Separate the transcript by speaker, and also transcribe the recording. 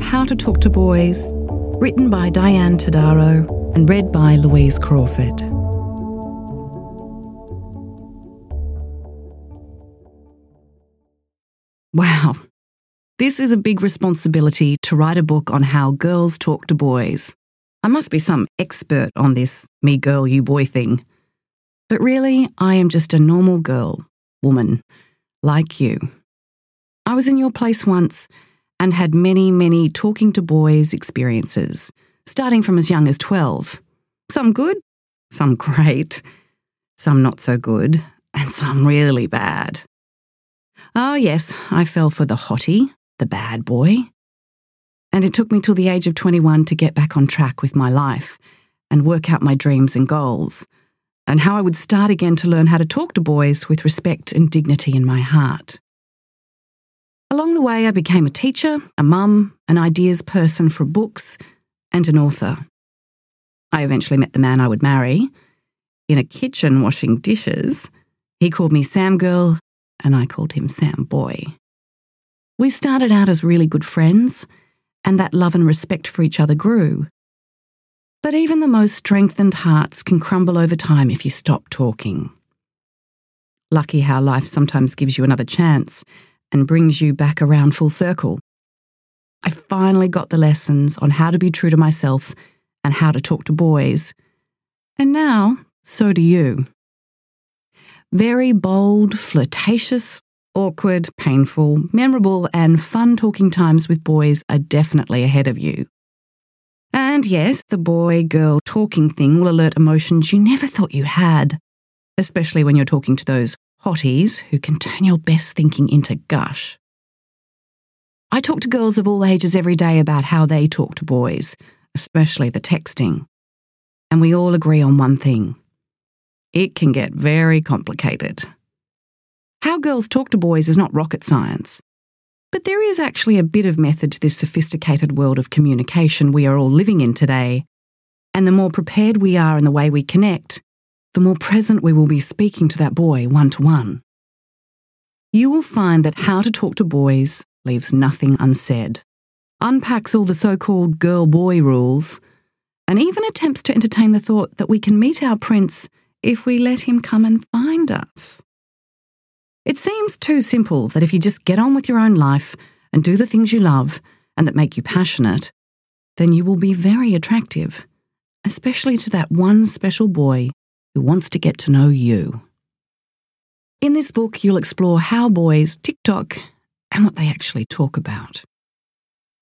Speaker 1: How to Talk to Boys, written by Diane Todaro and read by Louise Crawford. Wow, this is a big responsibility to write a book on how girls talk to boys. I must be some expert on this me girl, you boy thing. But really, I am just a normal girl, woman, like you. I was in your place once and had many talking to boys experiences, starting from as young as 12. Some good, some great, some not so good, and some really bad. Oh yes, I fell for the hottie, the bad boy. And it took me till the age of 21 to get back on track with my life and work out my dreams and goals, and how I would start again to learn how to talk to boys with respect and dignity in my heart. Along the way, I became a teacher, a mum, an ideas person for books, and an author. I eventually met the man I would marry. In a kitchen washing dishes, he called me Sam Girl, and I called him Sam Boy. We started out as really good friends, and that love and respect for each other grew. But even the most strengthened hearts can crumble over time if you stop talking. Lucky how life sometimes gives you another chance and brings you back around full circle. I finally got the lessons on how to be true to myself and how to talk to boys. And now, so do you. Very bold, flirtatious, awkward, painful, memorable, and fun talking times with boys are definitely ahead of you. And yes, the boy-girl talking thing will alert emotions you never thought you had, especially when you're talking to those hotties who can turn your best thinking into gush. I talk to girls of all ages every day about how they talk to boys, especially the texting. And we all agree on one thing. It can get very complicated. How girls talk to boys is not rocket science. But there is actually a bit of method to this sophisticated world of communication we are all living in today. And the more prepared we are in the way we connect, the more present we will be speaking to that boy one-to-one. You will find that How to Talk to Boys leaves nothing unsaid, unpacks all the so-called girl-boy rules, and even attempts to entertain the thought that we can meet our prince if we let him come and find us. It seems too simple that if you just get on with your own life and do the things you love and that make you passionate, then you will be very attractive, especially to that one special boy who wants to get to know you. In this book, you'll explore how boys TikTok and what they actually talk about.